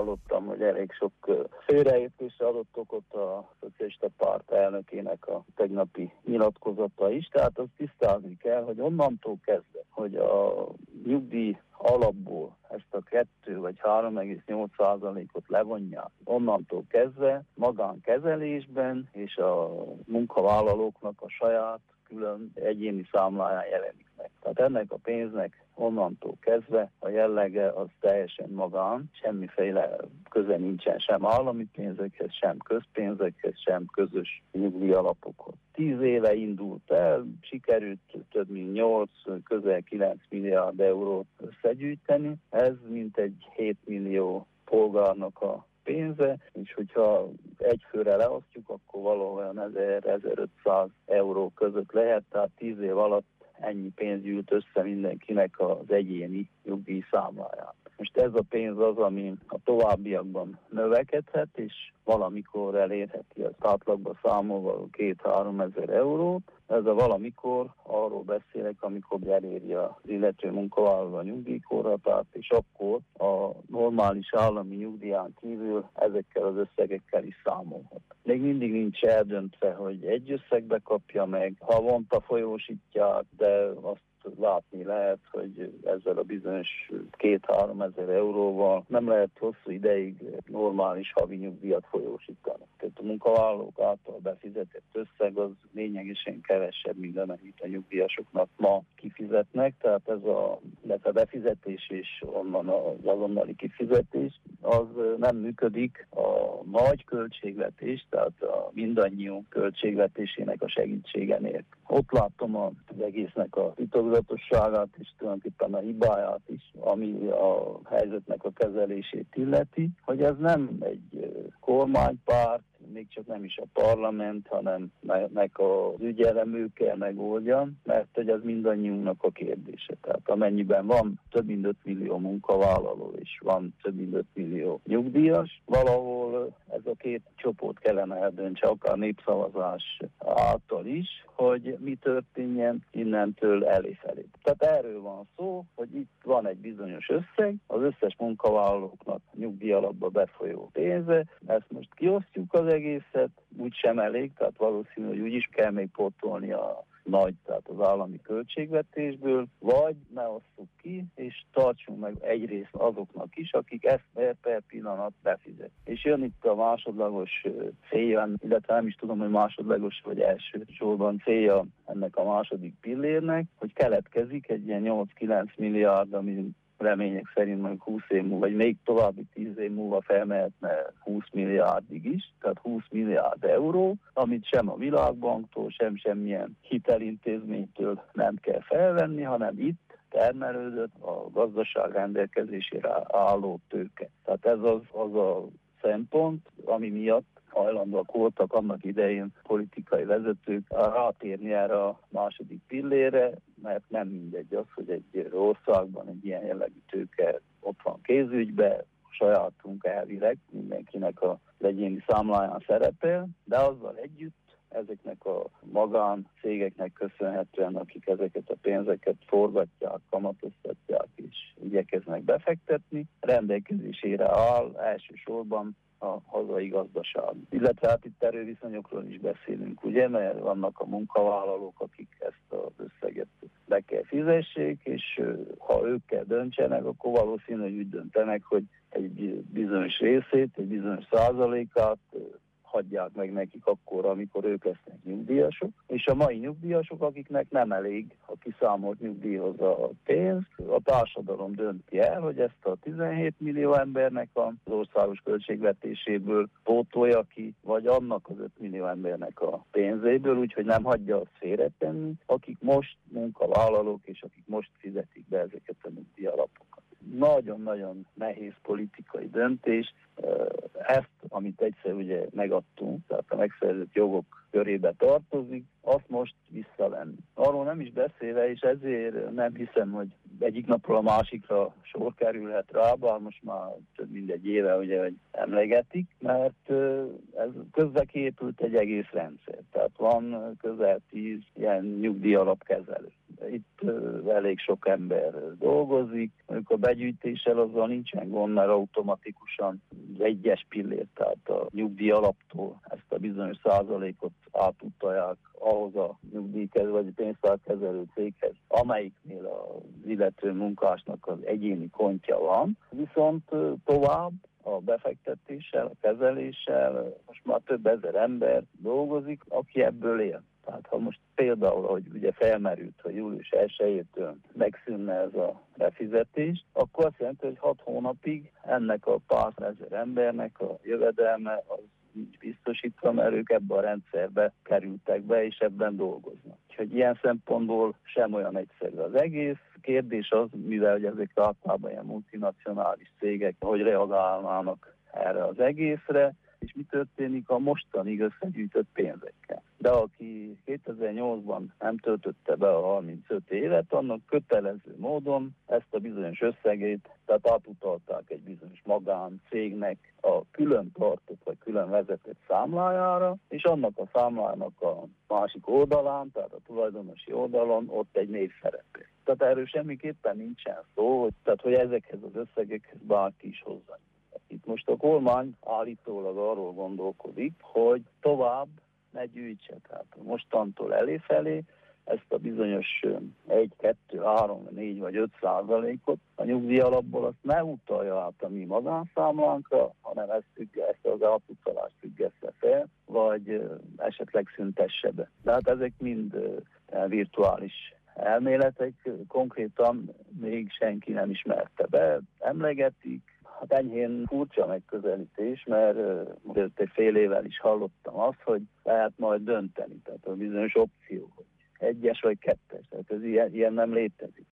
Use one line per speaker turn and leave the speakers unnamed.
hallottam, hogy elég sok félreértésre adott okot a Szocialista Párt elnökének a tegnapi nyilatkozata is. Tehát azt tisztázni kell, hogy onnantól kezdve, hogy a nyugdíj alapból ezt a 2 vagy 3,8%-ot levonják, onnantól kezdve magánkezelésben és a munkavállalóknak a saját külön egyéni számláján jelenik meg. Tehát ennek a pénznek onnantól kezdve a jellege az teljesen magán, semmiféle köze nincsen sem állami pénzekhez, sem közpénzekhez, sem közös nyugdíjalapokhoz. 10 éve indult el, sikerült több mint 8, közel 9 milliárd eurót összegyűjteni. Ez mintegy 7 millió polgárnak a pénze, és hogyha egyfőre leosztjuk, akkor valahol 1000-1500 euró között lehet, tehát 10 év alatt ennyi pénz gyűlt össze mindenkinek az egyéni nyugdíj számláján. Most ez a pénz az, ami a továbbiakban növekedhet, és valamikor elérheti az átlagban számolva 2-3 ezer eurót. Ez a valamikor, arról beszélek, amikor eléri az illető munkavállaló a nyugdíjkorhatárt, és akkor a normális állami nyugdíján kívül ezekkel az összegekkel is számolhat. Még mindig nincs eldöntve, hogy egy összegbe kapja meg, havonta folyósítják, de azt látni lehet, hogy ezzel a bizonyos 2-3 ezer euróval nem lehet hosszú ideig normális havi nyugdíjat folyósítani. Tehát a munkavállalók által befizetett összeg az lényegesen kevesebb, mint amennyit a nyugdíjasoknak ma kifizetnek, tehát ez a befizetés és onnan az azonnali kifizetés, az nem működik a nagy költségvetés, tehát a mindannyiunk költségvetésének a segítsége nélkül. Ott látom az egésznek a titokzatosságát és tulajdonképpen a hibáját is, ami a helyzetnek a kezelését illeti, hogy ez nem egy kormánypárt, még csak nem is a parlament, hanem meg az ügyelemű kell megoldja, mert hogy ez mindannyiunknak a kérdése. Tehát amennyiben van több mint 5 millió munkavállaló és van több mint 5 millió nyugdíjas, valahol ez a két csoport kellene eldöntse, akár népszavazás által is, hogy mi történjen innentől eléfelé. Tehát erről van szó, hogy itt van egy bizonyos összeg, az összes munkavállalóknak nyugdíjalapba befolyó pénze, ezt most kiosztjuk az egészet, úgysem elég, tehát valószínű, hogy úgy is kell még pótolni a nagy, tehát az állami költségvetésből, vagy ne osszuk ki, és tartsunk meg egyrészt azoknak is, akik ezt per pillanat befizet. És jön itt a másodlagos célja, illetve nem is tudom, hogy másodlagos vagy első sorban célja ennek a második pillérnek, hogy keletkezik egy ilyen 8-9 milliárd, ami remények szerint majd 20 év múlva, vagy még további 10 év múlva felmehetne 20 milliárdig is, tehát 20 milliárd euró, amit sem a Világbanktól, sem semmilyen hitelintézménytől nem kell felvenni, hanem itt termelődött a gazdaság rendelkezésére álló tőke. Tehát ez az a szempont, ami miatt hajlandóak voltak annak idején politikai vezetők rátérni erre a második pillére, mert nem mindegy az, hogy egy országban egy ilyen jellegű tőke ott van kézügyben, sajátunk elvileg mindenkinek az egyéni számláján szerepel, de azzal együtt ezeknek a magán cégeknek köszönhetően, akik ezeket a pénzeket forgatják, kamatoztatják és igyekeznek befektetni, rendelkezésére áll elsősorban a hazai gazdaság. Illetve hát itt erőviszonyokról is beszélünk, ugye, mert vannak a munkavállalók, akik ezt az összeget be kell fizessék, és ha ők kell döntsenek, akkor valószínűleg úgy döntenek, hogy egy bizonyos részét, egy bizonyos százalékát hagyják meg nekik akkor, amikor ők lesznek nyugdíjasok, és a mai nyugdíjasok, akiknek nem elég a kiszámolt nyugdíjhoz a pénz, a társadalom dönti el, hogy ezt a 17 millió embernek az országos költségvetéséből pótolja ki, vagy annak az 5 millió embernek a pénzéből, úgyhogy nem hagyja azt félretenni, akik most munkavállalók, és akik most fizetik be ezeket a nyugdíjalapokat. Nagyon-nagyon nehéz politikai döntés. Ezt, amit egyszer ugye megadtunk, tehát a megszerzett jogok körébe tartozik, azt most visszavenni. Arról nem is beszélve, és ezért nem hiszem, hogy egyik napról a másikra sor kerülhet rá, bár most már több mint egy éve, ugye, hogy emlegetik, mert ez közbe kiépült egy egész rendszer. Tehát van közel 10 ilyen nyugdíjalapkezelő. itt elég sok ember dolgozik. Mondjuk a begyűjtéssel azzal nincsen gond, mert automatikusan egyes pillért, tehát a nyugdíj alaptól ezt a bizonyos százalékot átutalják ahhoz a nyugdíjkezelő vagy pénztárkezelő céghez, amelyiknél az illető munkásnak az egyéni kontja van. Viszont tovább a befektetéssel, a kezeléssel most már több ezer ember dolgozik, aki ebből él. Tehát ha most például, hogy ugye felmerült, hogy július 1-től megszűnne ez a befizetés, akkor azt jelenti, hogy 6 hónapig ennek a pár ezer embernek a jövedelme az nincs biztosítva, mert ők ebbe a rendszerbe kerültek be, és ebben dolgoznak. Úgyhogy ilyen szempontból sem olyan egyszerű az egész. Kérdés az, mivel hogy ezek általában ilyen multinacionális cégek, hogy reagálnának erre az egészre, és mi történik a mostanig összegyűjtött pénzekkel. De aki 2008-ban nem töltötte be a 35 évet, annak kötelező módon ezt a bizonyos összegét, tehát átutalták egy bizonyos magáncégnek a külön tartott vagy külön vezetett számlájára, és annak a számlának a másik oldalán, tehát a tulajdonosi oldalon ott egy név szerepel. Tehát erről semmiképpen nincsen szó, hogy ezekhez az összegekhez bárki is hozzá. Itt most a kormány állítólag arról gondolkodik, hogy tovább ne gyűjtse, tehát mostantól eléfelé ezt a bizonyos 1, 2, 3, 4 vagy 5% a nyugdíj alapból azt ne utalja át a mi magánszámlánkra, hanem ezt az átutalást függesse fel, vagy esetleg szüntesse be. Tehát ezek mind virtuális elméletek, konkrétan még senki nem ismerte be, emlegetik. Hát enyhén furcsa megközelítés, mert most egy fél évvel is hallottam azt, hogy lehet majd dönteni, tehát a bizonyos opció, hogy 1-es vagy 2-es, tehát ez ilyen nem létezik.